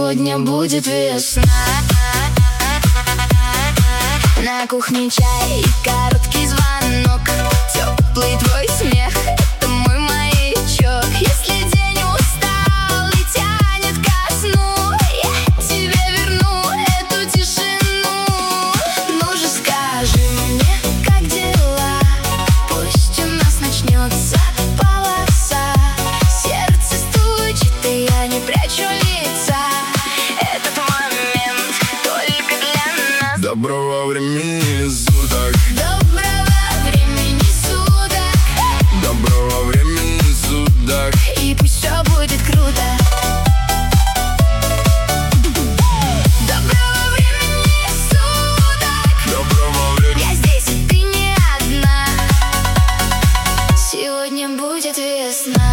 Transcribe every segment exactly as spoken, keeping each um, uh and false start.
Сегодня будет весна. На кухне чай и короткий звонок. Теплый твой смех — это мой маячок. Если день устал и тянет ко сну, я тебе верну эту тишину. Ну же скажи мне, как дела? Пусть у нас начнется полоса. Сердце стучит, и я не прячу лица. Этот момент только для нас. Доброго времени суток. Доброго времени суток. Доброго времени суток. И пусть все будет круто. Доброго времени суток. Доброго времени. Я здесь, и ты не одна. Сегодня будет весна.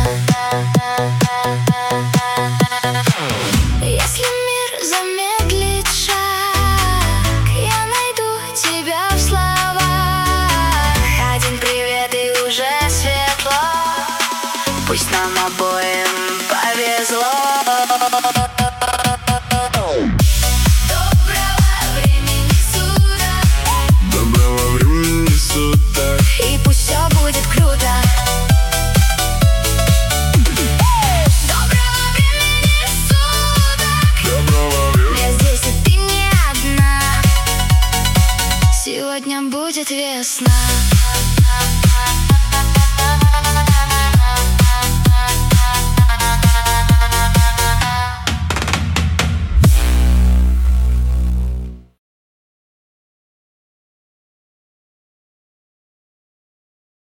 Если мир замедлит шаг, я найду тебя в словах. Один привет и уже светло. Пусть нам обоим повезло.